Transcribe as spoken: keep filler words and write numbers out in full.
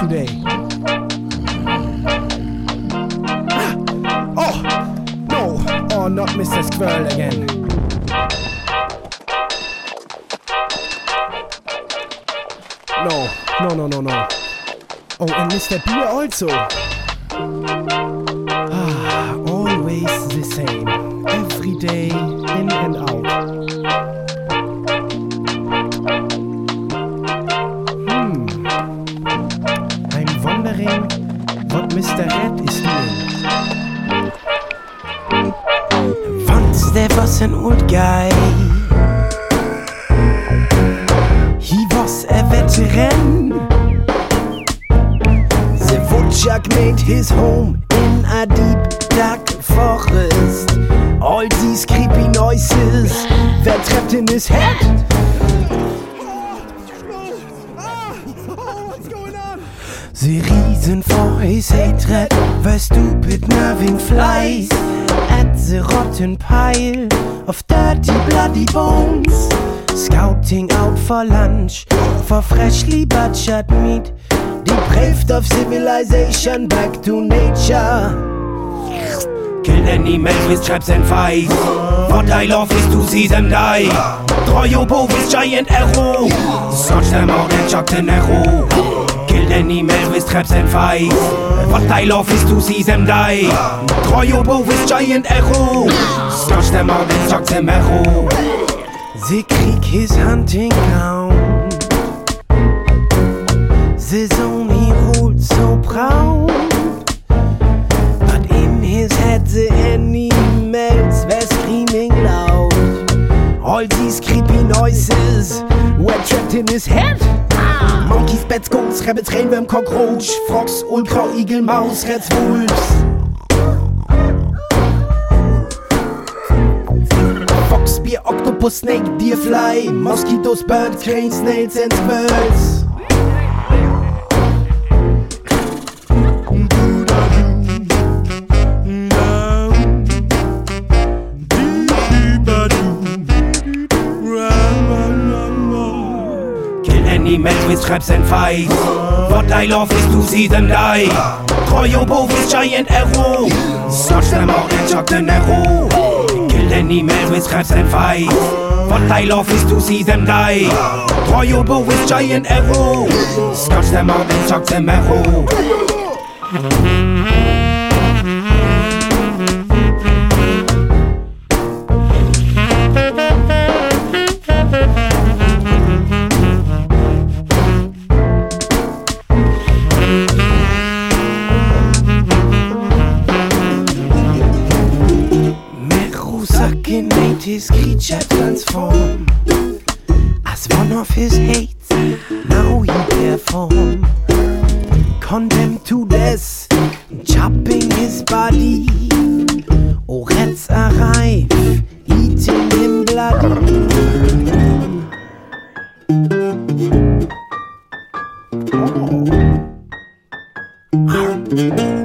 today. Oh, no. Oh, not Mister Squirrel again. No, no, no, no, no. Oh, and Mister Beer also. Ah, always the same. Every day, in and out. Hmm. I'm wondering what Mister Red is doing. Once there was an old guy. He was a veteran. The woodchuck made his home in a deep dark forest. All these creepy noises were trapped in his head. The reason for his hatred were stupid nerving flies at the rotten pile of dirty bloody bones, scouting out for lunch, for freshly butchered meat, depraved of civilization, back to nature. Kill animals with traps and fights. What I love is to see them die. Throw your bow with giant arrow. Snatch them out and chuck an arrow. Kill animals with traps and fights. What I love is to see them die. Throw your bow with giant arrow. Snatch them out and chuck them arrow. The Krieg is hunting ground. The zone he ruled so proud. But in his head the animals were screaming loud. All these creepy noises were trapped in his head. Monkeys, bats, goats, rabbits, rainworm, cockroach, frogs, Ulkrau, Igel, Maus, rats, wolves. Fox, bear, octopus, snake, deer, fly, mosquitoes, bird, crane, snails and squirrels. Animals with traps and fights. What I love is to see them die. Throw your bow with giant arrow. Snatch them out and chuck an arrow. Kill animals with traps and fights. What I love is to see them die. Throw your bow with giant arrow. Snatch them out and chuck them arrow. Made his creature transform as one of his hates. Now he perform, condemned to death, chopping his body. Oh, rats arrive, eating him bloody. Oh.